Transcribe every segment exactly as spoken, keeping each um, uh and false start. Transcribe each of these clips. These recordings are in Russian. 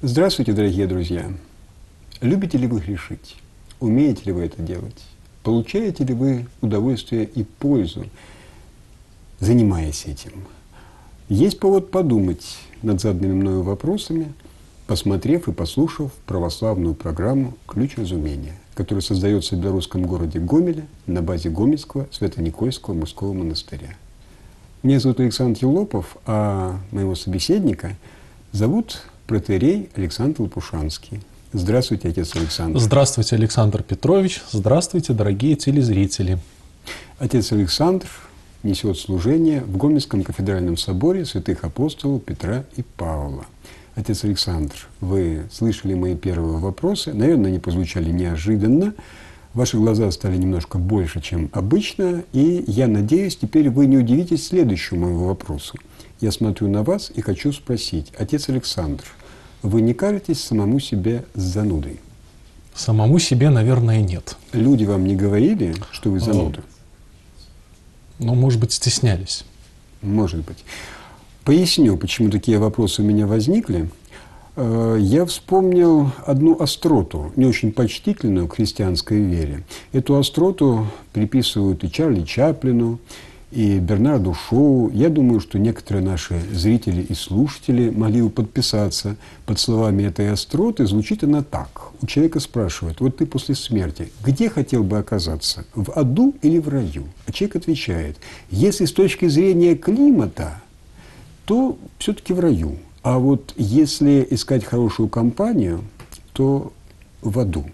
Здравствуйте, дорогие друзья! Любите ли вы грешить? Умеете ли вы это делать? Получаете ли вы удовольствие и пользу, занимаясь этим? Есть повод подумать над заданными мною вопросами, посмотрев и послушав православную программу «Ключ разумения», которая создается в белорусском городе Гомеле на базе Гомельского Свято-Никольского мужского монастыря. Меня зовут Александр Елопов, а моего собеседника зовут протоиерей Александр Лопушанский. Здравствуйте, отец Александр. Здравствуйте, Александр Петрович. Здравствуйте, дорогие телезрители. Отец Александр несет служение в Гомельском кафедральном соборе святых апостолов Петра и Павла. Отец Александр, вы слышали мои первые вопросы. Наверное, они прозвучали неожиданно. Ваши глаза стали немножко больше, чем обычно. И я надеюсь, теперь вы не удивитесь следующему моему вопросу. Я смотрю на вас и хочу спросить. Отец Александр, вы не кажетесь самому себе занудой? Самому себе, наверное, нет. Люди вам не говорили, что вы зануда? Ну, может быть, стеснялись. Может быть. Поясню, почему такие вопросы у меня возникли. Я вспомнил одну остроту, не очень почтительную к христианской вере. Эту остроту приписывают и Чарли Чаплину, и Бернарду Шоу. Я думаю, что некоторые наши зрители и слушатели могли бы подписаться под словами этой остроты. Звучит она так. У человека спрашивают: вот ты после смерти где хотел бы оказаться? В аду или в раю? А человек отвечает: если с точки зрения климата, то все-таки в раю. А вот если искать хорошую компанию, то в аду.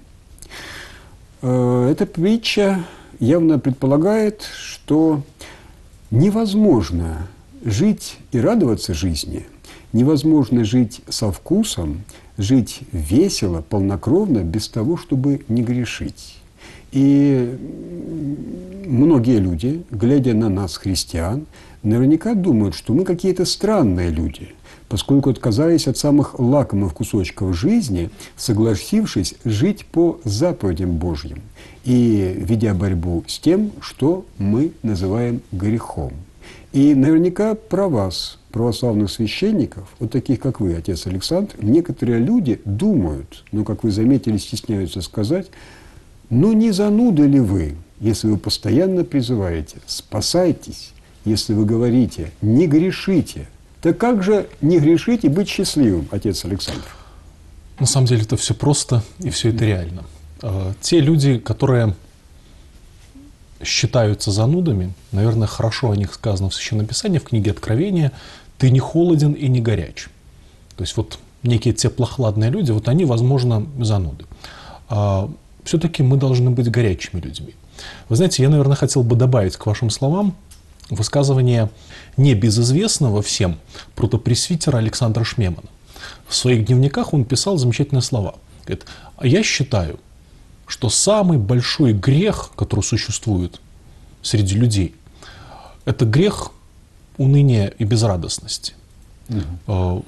Эта притча явно предполагает, что невозможно жить и радоваться жизни, невозможно жить со вкусом, жить весело, полнокровно, без того, чтобы не грешить. И многие люди, глядя на нас, христиан, наверняка думают, что мы какие-то странные люди, поскольку отказались от самых лакомых кусочков жизни, согласившись жить по заповедям Божьим и ведя борьбу с тем, что мы называем грехом. И наверняка про вас, православных священников, вот таких, как вы, отец Александр, некоторые люди думают, ну, как вы заметили, стесняются сказать: ну, не зануды ли вы, если вы постоянно призываете «спасайтесь», если вы говорите «не грешите», так как же не грешить и быть счастливым, отец Александр? На самом деле это все просто и все это реально. Те люди, которые считаются занудами, наверное, хорошо о них сказано в Священном Писании, в книге Откровения: «Ты не холоден и не горяч». То есть вот некие теплохладные люди, вот они, возможно, зануды. А все-таки мы должны быть горячими людьми. Вы знаете, я, наверное, хотел бы добавить к вашим словам высказывание небезызвестного всем протопресвитера Александра Шмемана. В своих дневниках он писал замечательные слова. Говорит: а я считаю, что самый большой грех, который существует среди людей, это грех уныния и безрадостности. Mm-hmm.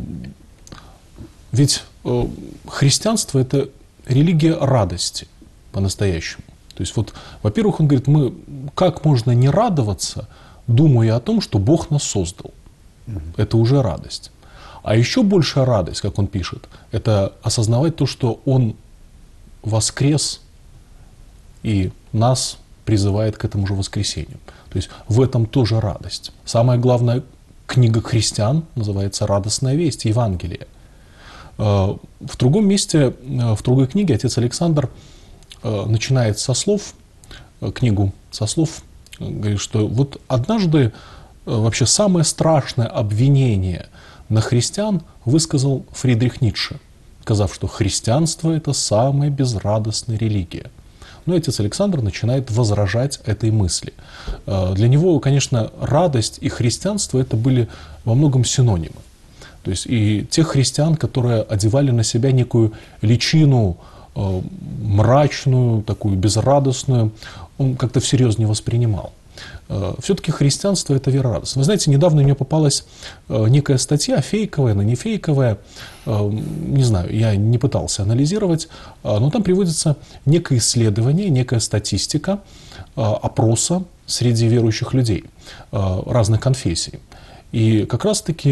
Ведь христианство – это религия радости по-настоящему. То есть, вот, во-первых, он говорит, мы как можно не радоваться, думая о том, что Бог нас создал. Mm-hmm. Это уже радость. А еще большая радость, как он пишет, это осознавать то, что Он воскрес и нас призывает к этому же воскресению. То есть в этом тоже радость. Самая главная книга христиан называется «Радостная весть», Евангелие. В другом месте, в другой книге отец Александр начинает со слов, книгу со слов, говорит, что вот однажды вообще самое страшное обвинение на христиан высказал Фридрих Ницше, сказав, что христианство – это самая безрадостная религия. Но отец Александр начинает возражать этой мысли. Для него, конечно, радость и христианство – это были во многом синонимы. То есть и тех христиан, которые одевали на себя некую личину мрачную, такую безрадостную, он как-то всерьез не воспринимал. Все-таки христианство – это вера радостная. Вы знаете, недавно мне попалась некая статья, фейковая, но не фейковая, не знаю, я не пытался анализировать, но там приводится некое исследование, некая статистика опроса среди верующих людей разных конфессий. И как раз-таки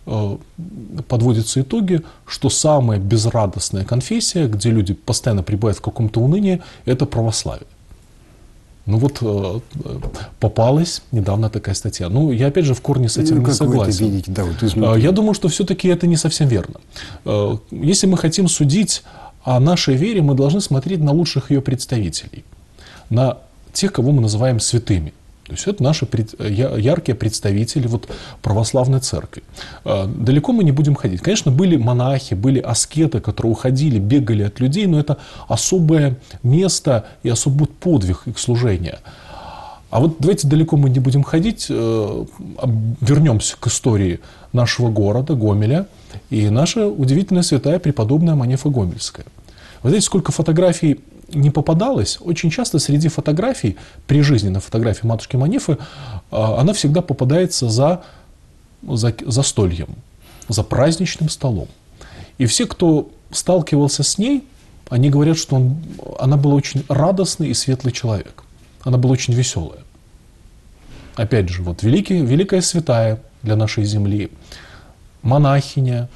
подводятся итоги, что самая безрадостная конфессия, где люди постоянно пребывают в каком-то унынии, это православие. Ну вот попалась недавно такая статья. Ну, я опять же в корне с этим ну, не согласен. Видите, да, вот я думаю, что все-таки это не совсем верно. Если мы хотим судить о нашей вере, мы должны смотреть на лучших ее представителей, на тех, кого мы называем святыми. То есть это наши яркие представители вот, православной церкви. Далеко мы не будем ходить. Конечно, были монахи, были аскеты, которые уходили, бегали от людей, но это особое место и особый подвиг их служения. А вот давайте далеко мы не будем ходить, вернемся к истории нашего города, Гомеля, и наша удивительная святая преподобная Манефа Гомельская. Вы знаете, сколько фотографий не попадалось, очень часто среди фотографий, при жизни на фотографии матушки Манефы, она всегда попадается за, за застольем, за праздничным столом. И все, кто сталкивался с ней, они говорят, что он, она была очень радостный и светлый человек. Она была очень веселая. Опять же, вот великий, великая святая для нашей земли, монахиня,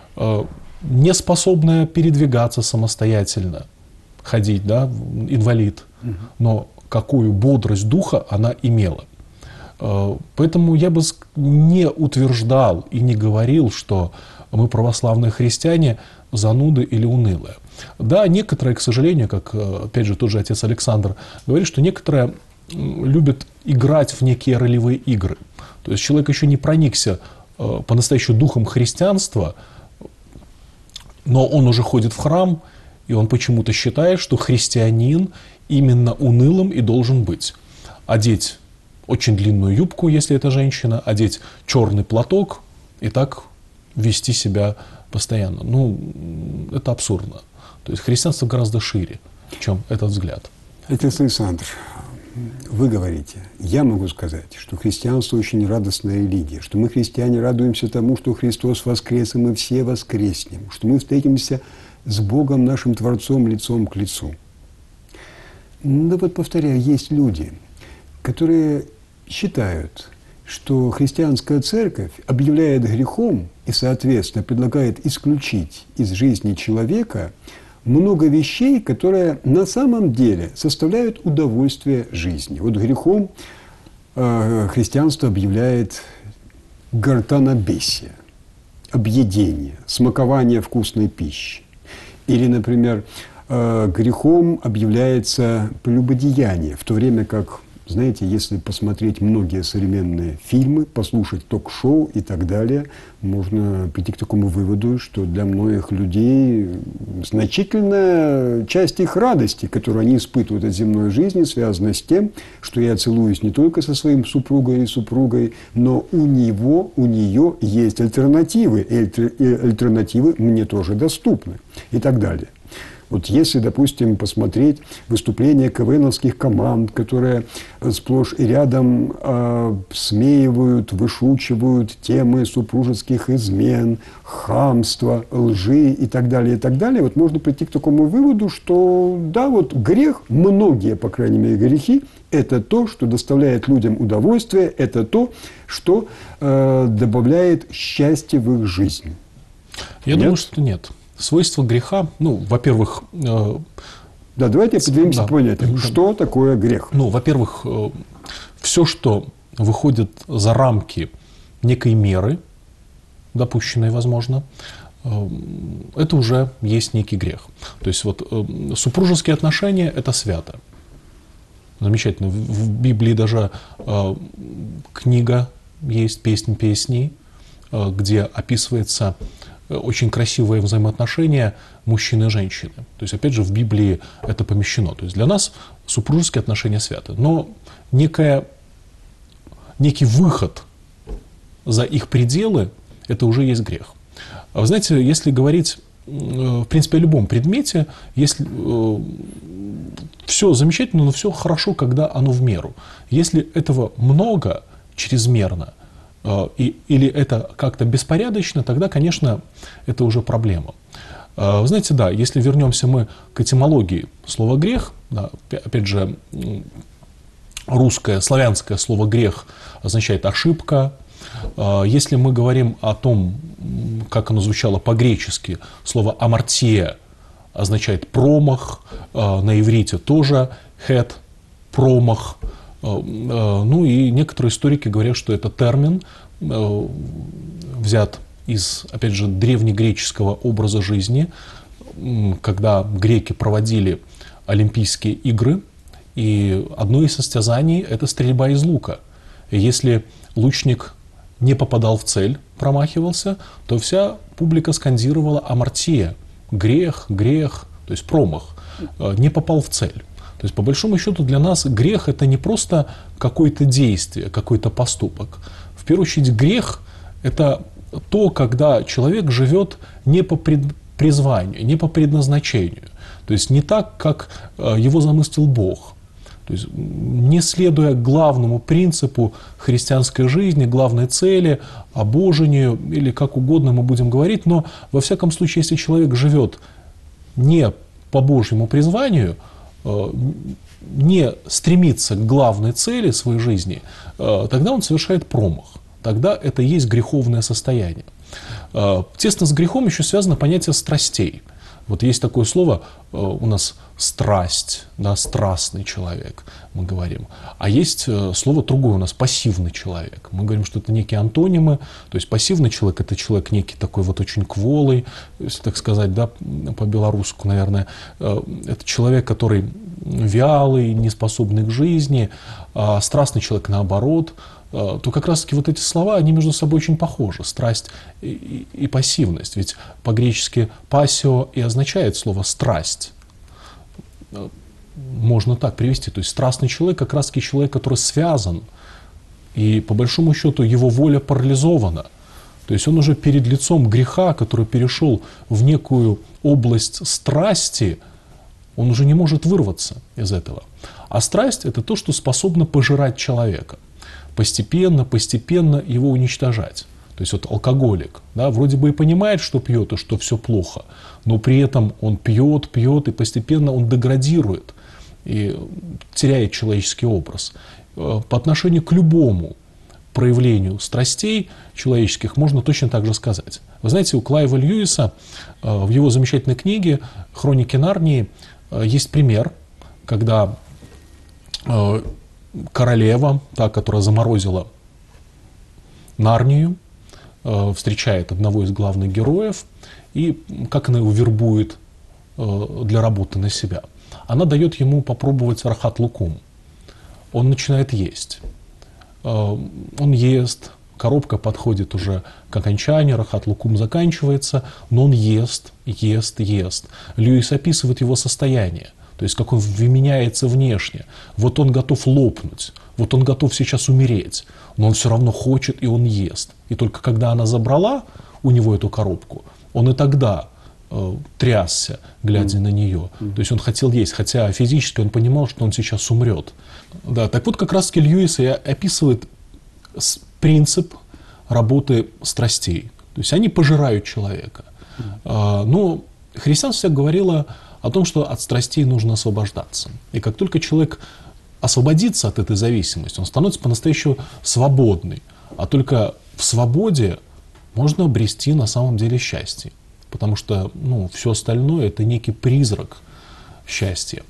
не способная передвигаться самостоятельно, ходить, да, инвалид, но какую бодрость духа она имела. Поэтому я бы не утверждал и не говорил, что мы, православные христиане, зануды или унылые. Да, некоторые, к сожалению, как, опять же, тот же отец Александр говорит, что некоторые любят играть в некие ролевые игры. То есть человек еще не проникся по-настоящему духом христианства, но он уже ходит в храм, и он почему-то считает, что христианин именно унылым и должен быть. Одеть очень длинную юбку, если это женщина, одеть черный платок и так вести себя постоянно. Ну, это абсурдно. То есть христианство гораздо шире, чем этот взгляд. Отец Александр, вы говорите, я могу сказать, что христианство очень радостная религия, что мы, христиане, радуемся тому, что Христос воскрес, и мы все воскреснем, что мы встретимся с Богом, нашим Творцом, лицом к лицу. Но вот, повторяю, есть люди, которые считают, что христианская церковь объявляет грехом и, соответственно, предлагает исключить из жизни человека много вещей, которые на самом деле составляют удовольствие жизни. Вот грехом э, христианство объявляет гортанобесие, объедение, смакование вкусной пищи. Или, например, э, грехом объявляется прелюбодеяние, в то время как, знаете, если посмотреть многие современные фильмы, послушать ток-шоу и так далее, можно прийти к такому выводу, что для многих людей значительная часть их радости, которую они испытывают от земной жизни, связана с тем, что я целуюсь не только со своим супругой и супругой, но у него, у нее есть альтернативы, и альтернативы мне тоже доступны и так далее. Вот если, допустим, посмотреть выступления КВНовских команд, которые сплошь и рядом э, смеивают, вышучивают темы супружеских измен, хамства, лжи и так далее, и так далее, вот можно прийти к такому выводу, что да, вот грех, многие, по крайней мере, грехи, это то, что доставляет людям удовольствие, это то, что э, добавляет счастье в их жизнь. Я нет? думаю, что нет. Свойства греха, ну, во-первых... Э, да, давайте определимся да, понятием, что такое грех. Ну, во-первых, э, все, что выходит за рамки некой меры, допущенной, возможно, э, это уже есть некий грех. То есть, вот, э, супружеские отношения – это свято. Замечательно. В, в Библии даже э, книга есть, «Песнь песней», э, где описывается очень красивые взаимоотношения мужчины и женщины. То есть, опять же, в Библии это помещено. То есть, для нас супружеские отношения святы. Но некая, некий выход за их пределы – это уже есть грех. Вы знаете, если говорить, в принципе, о любом предмете, если все замечательно, но все хорошо, когда оно в меру. Если этого много, чрезмерно, И, или это как-то беспорядочно, тогда, конечно, это уже проблема. Вы знаете, да, если вернемся мы к этимологии слова «грех», да, опять же, русское, славянское слово «грех» означает ошибка, Если мы говорим о том, как оно звучало по-гречески, слово «амартия» означает «промах», на иврите тоже «хет», «промах». Ну и некоторые историки говорят, что это термин взят из, опять же, древнегреческого образа жизни, когда греки проводили Олимпийские игры, и одно из состязаний – это стрельба из лука. И если лучник не попадал в цель, промахивался, то вся публика скандировала «амартия», грех, грех, то есть промах, не попал в цель. То есть, по большому счету, для нас грех – это не просто какое-то действие, какой-то поступок. В первую очередь, грех – это то, когда человек живет не по призванию, не по предназначению. То есть, не так, как его замыслил Бог. То есть, не следуя главному принципу христианской жизни, главной цели, обожению, или как угодно мы будем говорить, но, во всяком случае, если человек живет не по Божьему призванию, не стремится к главной цели своей жизни, тогда он совершает промах. Тогда это и есть греховное состояние. Тесно с грехом еще связано понятие страстей. Вот есть такое слово у нас страсть, да, страстный человек, мы говорим. А есть слово другое у нас пассивный человек. Мы говорим, что это некие антонимы. То есть пассивный человек – это человек некий такой вот очень кволый, если так сказать, да, по-белорусски, наверное. Это человек, который вялый, неспособный к жизни. А страстный человек наоборот. То как раз-таки вот эти слова, они между собой очень похожи. Страсть и, и, и пассивность. Ведь по-гречески «пассио» и означает слово «страсть». Можно так привести. То есть страстный человек как раз-таки человек, который связан, и по большому счету его воля парализована. То есть он уже перед лицом греха, который перешел в некую область страсти, он уже не может вырваться из этого. А страсть – это то, что способно пожирать человека. Постепенно, постепенно его уничтожать. То есть вот алкоголик, да, вроде бы и понимает, что пьет и что все плохо, но при этом он пьет, пьет, и постепенно он деградирует и теряет человеческий образ. По отношению к любому проявлению страстей человеческих можно точно так же сказать. Вы знаете, у Клайва Льюиса в его замечательной книге «Хроники Нарнии» есть пример, когда королева, та, которая заморозила Нарнию, встречает одного из главных героев, и как она его вербует для работы на себя. Она дает ему попробовать рахат лукум. Он начинает есть. Он ест, коробка подходит уже к окончанию, рахат лукум заканчивается, но он ест, ест, ест. Льюис описывает его состояние. То есть, как он меняется внешне. Вот он готов лопнуть, вот он готов сейчас умереть, но он все равно хочет, и он ест. И только когда она забрала у него эту коробку, он и тогда э, трясся, глядя mm. на нее. Mm. То есть, он хотел есть, хотя физически он понимал, что он сейчас умрет. Да, так вот, как раз-таки Льюис и описывает принцип работы страстей. То есть, они пожирают человека. Mm. А, но христианство говорило о том, что от страстей нужно освобождаться. И как только человек освободится от этой зависимости, он становится по-настоящему свободный. А только в свободе можно обрести на самом деле счастье. Потому что ну, все остальное – это некий призрак счастья.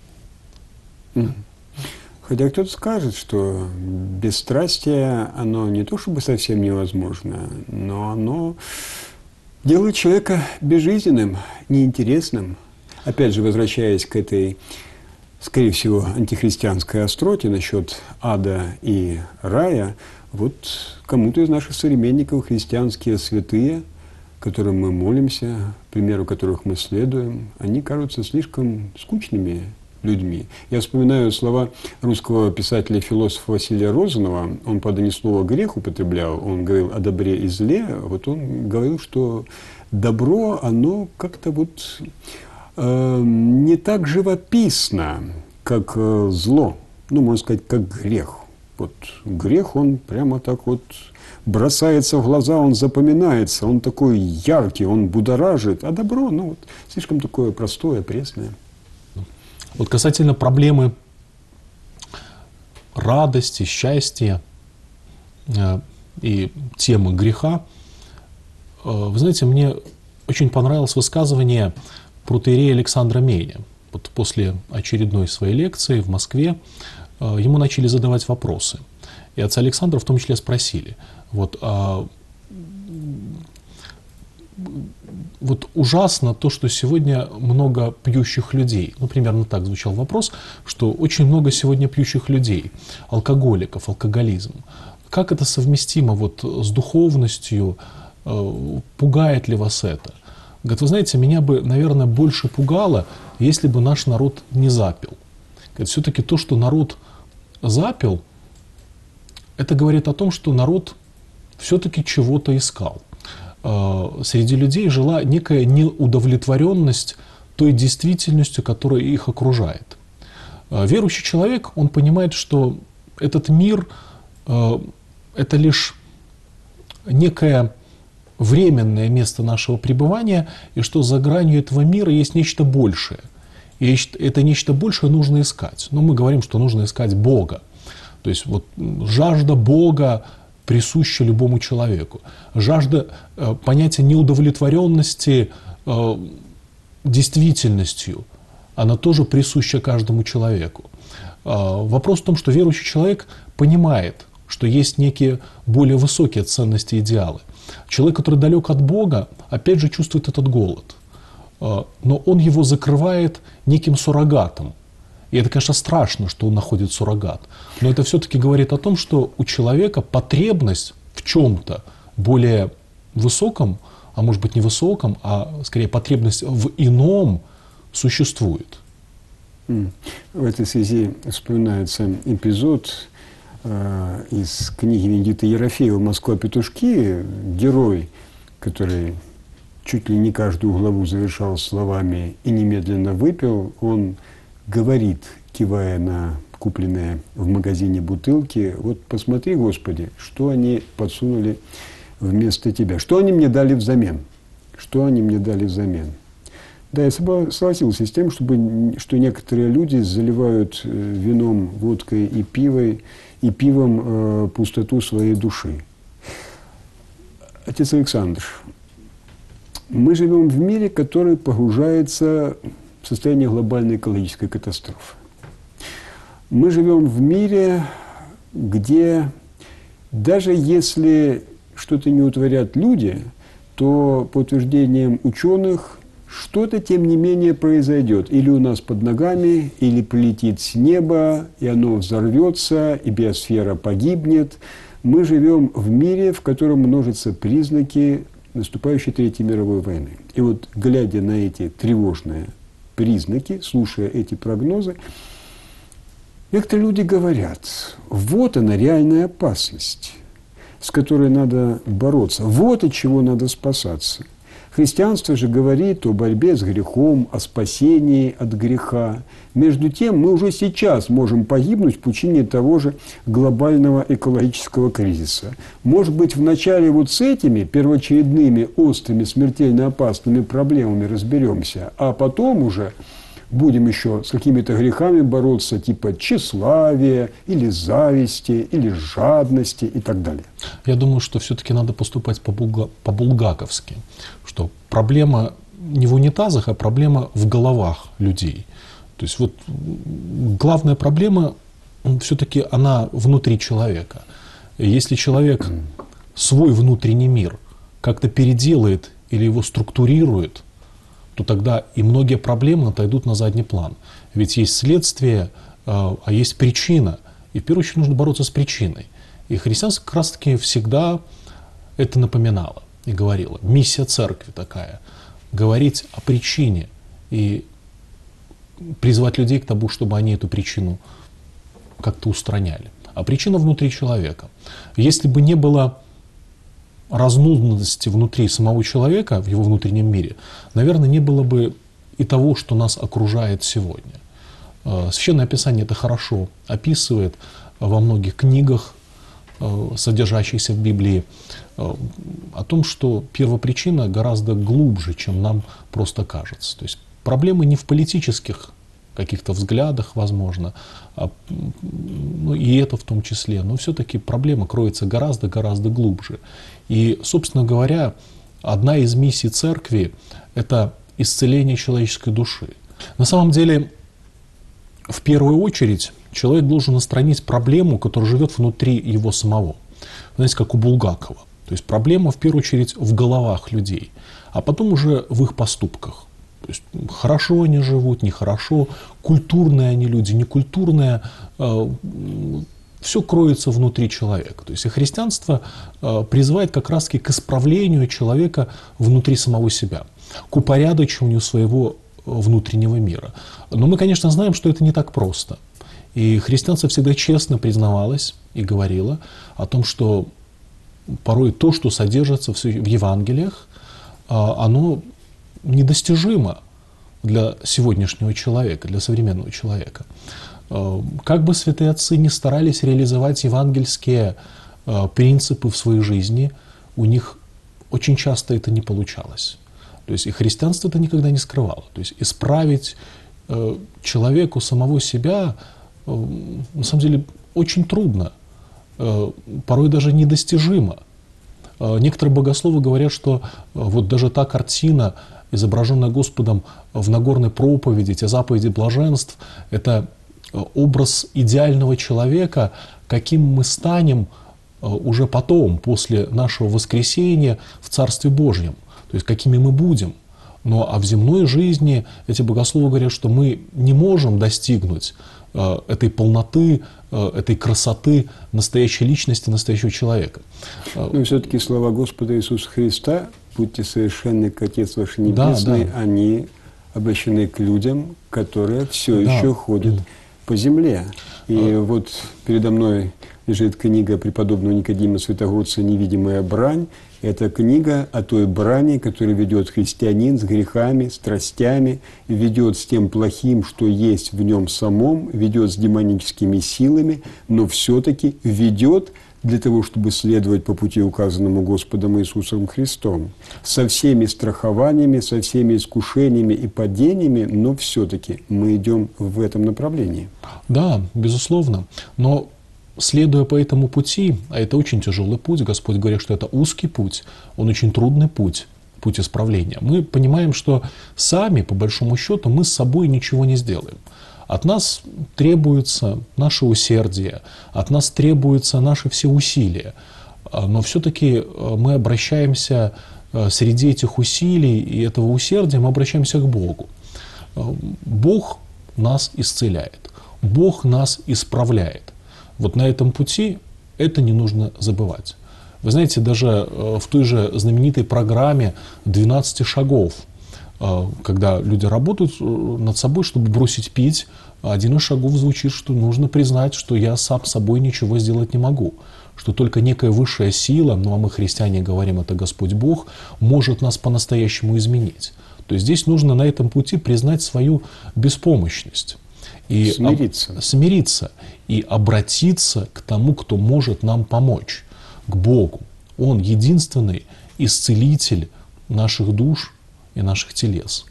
Хотя кто-то скажет, что бесстрастие, оно не то чтобы совсем невозможно, но оно делает человека безжизненным, неинтересным. Опять же, возвращаясь к этой, скорее всего, антихристианской остроте насчет ада и рая, вот кому-то из наших современников христианские святые, которым мы молимся, примеру которых мы следуем, они кажутся слишком скучными людьми. Я вспоминаю слова русского писателя-философа Василия Розанова. Он, правда, не слово «грех» употреблял, он говорил о добре и зле. Вот он говорил, что добро, оно как-то вот не так живописно, как зло, ну, можно сказать, как грех. Вот грех, он прямо так вот бросается в глаза, он запоминается, он такой яркий, он будоражит, а добро, ну, вот, слишком такое простое, пресное. Вот касательно проблемы радости, счастья, и темы греха. Вы знаете, мне очень понравилось высказывание протоиерея Александра Мейня. Вот после очередной своей лекции в Москве ему начали задавать вопросы. И отца Александра в том числе спросили, вот, а, вот ужасно то, что сегодня много пьющих людей. Ну, примерно так звучал вопрос, что очень много сегодня пьющих людей, алкоголиков, алкоголизм. Как это совместимо вот с духовностью? Пугает ли вас это? Говорит, вы знаете, меня бы, наверное, больше пугало, если бы наш народ не запил. Говорит, все-таки то, что народ запил, это говорит о том, что народ все-таки чего-то искал. Среди людей жила некая неудовлетворенность той действительностью, которая их окружает. Верующий человек, он понимает, что этот мир – это лишь некое временное место нашего пребывания, и что за гранью этого мира есть нечто большее. И это нечто большее нужно искать. Но мы говорим, что нужно искать Бога. То есть вот жажда Бога присуща любому человеку. Жажда э, понятия неудовлетворенности э, действительностью, она тоже присуща каждому человеку. Э, вопрос в том, что верующий человек понимает, что есть некие более высокие ценности и идеалы. Человек, который далек от Бога, опять же чувствует этот голод. Э, но он его закрывает неким суррогатом. И это, конечно, страшно, что он находит суррогат. Но это все-таки говорит о том, что у человека потребность в чем-то более высоком, а может быть не высоком, а скорее потребность в ином существует. В этой связи вспоминается эпизод э, из книги Венедикта Ерофеева «Москва-петушки». Герой, который чуть ли не каждую главу завершал словами «и немедленно выпил», он говорит, кивая на купленные в магазине бутылки: вот посмотри, Господи, что они подсунули вместо тебя, что они мне дали взамен, что они мне дали взамен. Да, я согласился с тем, чтобы, что некоторые люди заливают вином, водкой и пивой, и пивом э, пустоту своей души. Отец Александр, мы живем в мире, который погружается в состояние глобальной экологической катастрофы. Мы живем в мире, где даже если что-то не утворят люди, то по утверждениям ученых что-то тем не менее произойдет. Или у нас под ногами, или прилетит с неба, и оно взорвется, и биосфера погибнет. Мы живем в мире, в котором множатся признаки наступающей Третьей мировой войны. И вот, глядя на эти тревожные признаки, слушая эти прогнозы, некоторые люди говорят: вот она, реальная опасность, с которой надо бороться, вот от чего надо спасаться. Христианство же говорит о борьбе с грехом, о спасении от греха. Между тем, мы уже сейчас можем погибнуть в пучине того же глобального экологического кризиса. Может быть, вначале вот с этими первоочередными, острыми, смертельно опасными проблемами разберемся, а потом уже будем еще с какими-то грехами бороться, типа тщеславия, или зависти, или жадности и так далее. Я думаю, что все-таки надо поступать по-булгаковски, что проблема не в унитазах, а проблема в головах людей. То есть вот главная проблема все-таки она внутри человека. Если человек свой внутренний мир как-то переделает или его структурирует, то тогда и многие проблемы отойдут на задний план. Ведь есть следствие, а есть причина. И в первую очередь нужно бороться с причиной. И христианство как раз-таки всегда это напоминало и говорило. Миссия церкви такая. Говорить о причине и призвать людей к тому, чтобы они эту причину как-то устраняли. А причина внутри человека. Если бы не было разнузданности внутри самого человека, в его внутреннем мире, наверное, не было бы и того, что нас окружает сегодня. Священное Писание это хорошо описывает во многих книгах, содержащихся в Библии, о том, что первопричина гораздо глубже, чем нам просто кажется. То есть проблемы не в политических каких-то взглядах, возможно, ну, и это в том числе. Но все-таки проблема кроется гораздо-гораздо глубже. И, собственно говоря, одна из миссий церкви – это исцеление человеческой души. На самом деле, в первую очередь, человек должен устранить проблему, которая живет внутри его самого. Знаете, как у Булгакова. То есть проблема, в первую очередь, в головах людей, а потом уже в их поступках. То есть хорошо они живут, нехорошо, культурные они люди, некультурные. Э, все кроется внутри человека. То есть и христианство э, призывает как раз-таки к исправлению человека внутри самого себя, к упорядочиванию своего внутреннего мира. Но мы, конечно, знаем, что это не так просто. И христианство всегда честно признавалось и говорило о том, что порой то, что содержится в Евангелиях, оно недостижимо для сегодняшнего человека, для современного человека. Как бы святые отцы ни старались реализовать евангельские принципы в своей жизни, у них очень часто это не получалось. То есть и христианство это никогда не скрывало. То есть исправить человеку самого себя на самом деле очень трудно, порой даже недостижимо. Некоторые богословы говорят, что вот даже та картина, изображенная Господом в Нагорной проповеди, эти заповеди блаженств, это образ идеального человека, каким мы станем уже потом, после нашего воскресения в Царстве Божьем, то есть какими мы будем. Но а в земной жизни эти богословы говорят, что мы не можем достигнуть э, этой полноты, э, этой красоты настоящей личности, настоящего человека. Но все-таки слова Господа Иисуса Христа: «Будьте совершенны, как Отец ваш Небесный», да, да. Они обращены к людям, которые все да. еще ходят по земле. И а... вот передо мной лежит книга преподобного Никодима Святогорца «Невидимая брань». Это книга о той брани, которую ведет христианин с грехами, страстями, ведет с тем плохим, что есть в нем самом, ведет с демоническими силами, но все-таки ведет для того, чтобы следовать по пути, указанному Господом Иисусом Христом. Со всеми страхованиями, со всеми искушениями и падениями, но все-таки мы идем в этом направлении. Да, безусловно. Но следуя по этому пути, а это очень тяжелый путь, Господь говорит, что это узкий путь, он очень трудный путь, путь исправления, мы понимаем, что сами, по большому счету, мы с собой ничего не сделаем. От нас требуется наше усердие, от нас требуются наши все усилия, но все-таки мы обращаемся среди этих усилий и этого усердия, мы обращаемся к Богу. Бог нас исцеляет, Бог нас исправляет. Вот на этом пути это не нужно забывать. Вы знаете, даже в той же знаменитой программе двенадцати шагов, когда люди работают над собой, чтобы бросить пить, один из шагов звучит, что нужно признать, что я сам собой ничего сделать не могу, что только некая высшая сила, ну а мы, христиане, говорим, это Господь Бог, может нас по-настоящему изменить. То есть здесь нужно на этом пути признать свою беспомощность. И смириться. Об, смириться и обратиться к тому, кто может нам помочь, к Богу. Он единственный исцелитель наших душ и наших телес.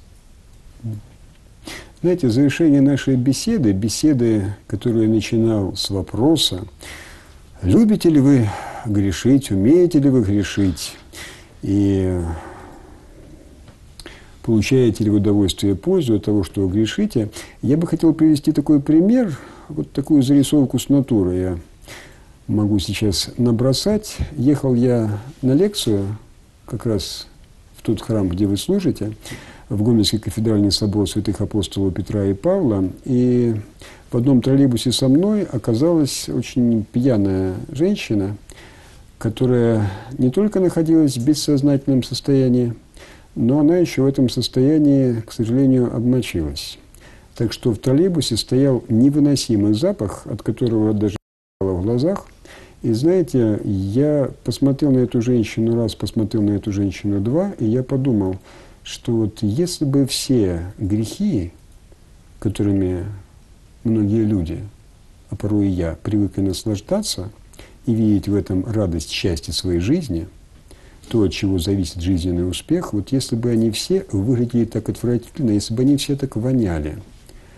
Знаете, в завершении нашей беседы, беседы, которую я начинал с вопроса: любите ли вы грешить, умеете ли вы грешить, и получаете ли вы удовольствие и пользу от того, что вы грешите, я бы хотел привести такой пример, вот такую зарисовку с натуры я могу сейчас набросать. Ехал я на лекцию как раз в тот храм, где вы служите, в Гомельский кафедральный собор святых апостолов Петра и Павла, и в одном троллейбусе со мной оказалась очень пьяная женщина, которая не только находилась в бессознательном состоянии, но она еще в этом состоянии, к сожалению, обмочилась. Так что в троллейбусе стоял невыносимый запах, от которого даже в глазах. И знаете, я посмотрел на эту женщину раз, посмотрел на эту женщину два, и я подумал, что вот если бы все грехи, которыми многие люди, а порой и я, привыкли наслаждаться и видеть в этом радость, счастье своей жизни, то, от чего зависит жизненный успех, вот если бы они все выглядели так отвратительно, если бы они все так воняли,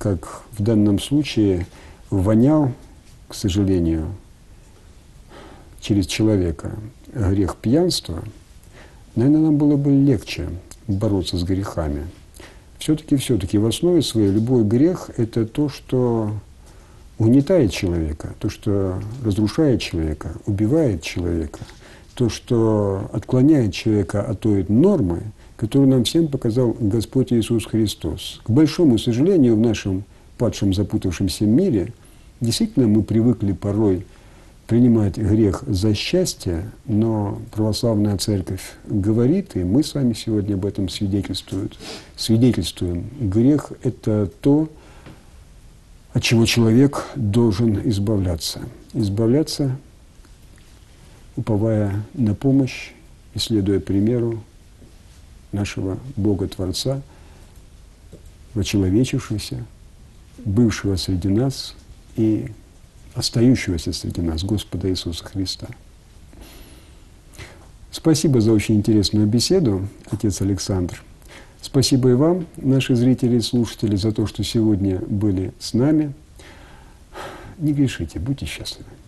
как в данном случае вонял, к сожалению, через человека грех пьянства, наверное, нам было бы легче бороться с грехами. Все-таки, все-таки в основе своей любой грех – это то, что угнетает человека, то, что разрушает человека, убивает человека, то, что отклоняет человека от той нормы, которую нам всем показал Господь Иисус Христос. К большому сожалению, в нашем падшем, запутавшемся мире действительно мы привыкли порой принимать грех за счастье, но православная церковь говорит, и мы с вами сегодня об этом свидетельствуем. свидетельствуем. Грех – это то, от чего человек должен избавляться. Избавляться, уповая на помощь и следуя примеру нашего Бога-Творца, вочеловечившегося, бывшего среди нас и остающегося среди нас, Господа Иисуса Христа. Спасибо за очень интересную беседу, отец Александр. Спасибо и вам, наши зрители и слушатели, за то, что сегодня были с нами. Не грешите, будьте счастливы.